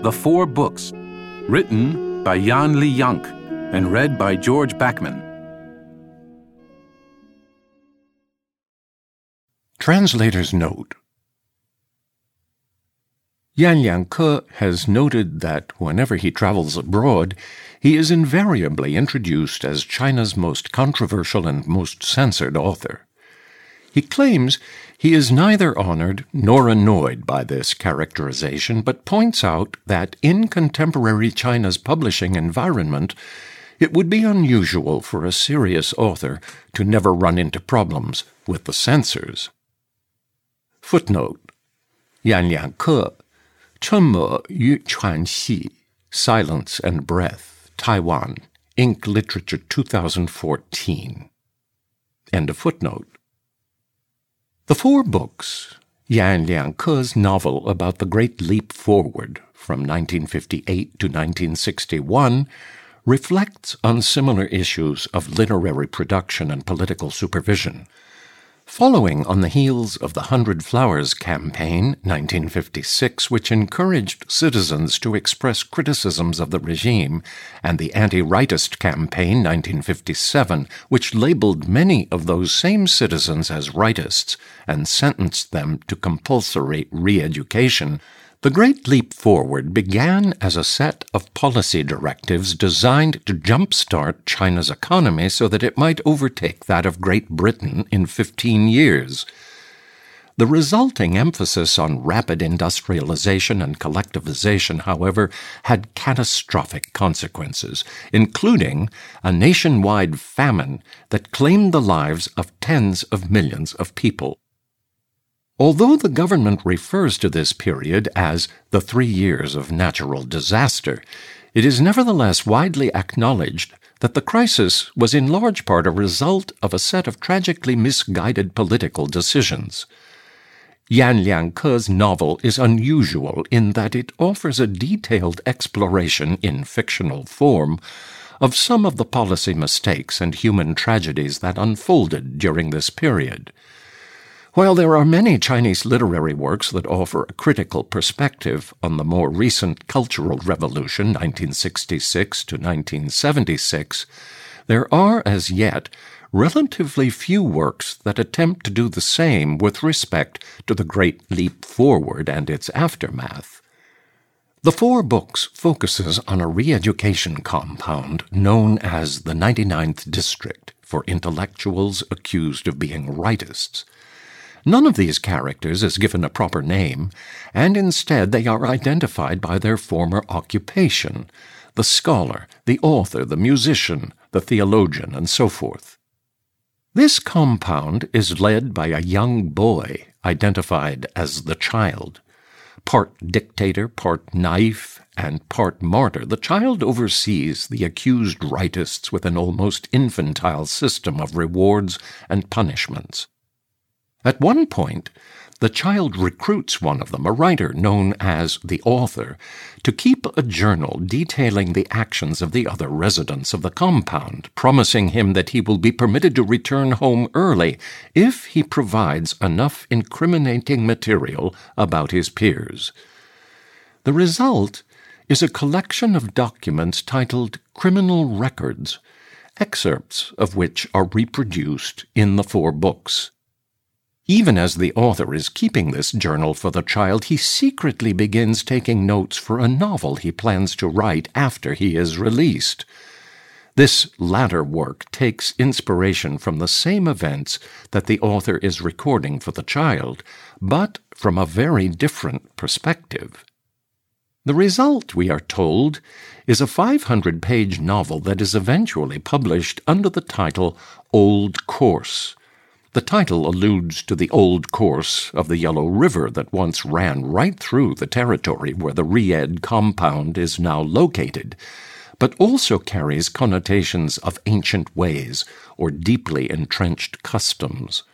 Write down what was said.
The Four Books, written by Yan Li Yank and read by George Backman. Translator's note. Yan Liangke has noted that whenever he travels abroad, he is invariably introduced as China's most controversial and most censored author. He claims he is neither honored nor annoyed by this characterization, but points out that in contemporary China's publishing environment, it would be unusual for a serious author to never run into problems with the censors. Footnote. Yan Liangke, 沉默与喘息, Silence and Breath, Taiwan, Inc. Literature 2014. End of footnote. The Four Books, Yan Liangke's novel about the Great Leap Forward from 1958 to 1961, reflects on similar issues of literary production and political supervision. Following on the heels of the 100 Flowers campaign, 1956, which encouraged citizens to express criticisms of the regime, and the anti-rightist campaign, 1957, which labeled many of those same citizens as rightists and sentenced them to compulsory re-education, the Great Leap Forward began as a set of policy directives designed to jumpstart China's economy so that it might overtake that of Great Britain in 15 years. The resulting emphasis on rapid industrialization and collectivization, however, had catastrophic consequences, including a nationwide famine that claimed the lives of tens of millions of people. Although the government refers to this period as the 3 years of natural disaster, it is nevertheless widely acknowledged that the crisis was in large part a result of a set of tragically misguided political decisions. Yan Liangke's novel is unusual in that it offers a detailed exploration in fictional form of some of the policy mistakes and human tragedies that unfolded during this period. While there are many Chinese literary works that offer a critical perspective on the more recent Cultural Revolution, 1966 to 1976, there are, as yet, relatively few works that attempt to do the same with respect to the Great Leap Forward and its aftermath. The Four Books focuses on a re-education compound known as the 99th District for intellectuals accused of being rightists. None of these characters is given a proper name, and instead they are identified by their former occupation, the scholar, the author, the musician, the theologian, and so forth. This compound is led by a young boy identified as the child. Part dictator, part naif, and part martyr, the child oversees the accused rightists with an almost infantile system of rewards and punishments. At one point, the child recruits one of them, a writer known as the author, to keep a journal detailing the actions of the other residents of the compound, promising him that he will be permitted to return home early if he provides enough incriminating material about his peers. The result is a collection of documents titled Criminal Records, excerpts of which are reproduced in the Four Books. Even as the author is keeping this journal for the child, he secretly begins taking notes for a novel he plans to write after he is released. This latter work takes inspiration from the same events that the author is recording for the child, but from a very different perspective. The result, we are told, is a 500-page novel that is eventually published under the title Old Course. The title alludes to the old course of the Yellow River that once ran right through the territory where the Re-Ed compound is now located, but also carries connotations of ancient ways or deeply entrenched customs.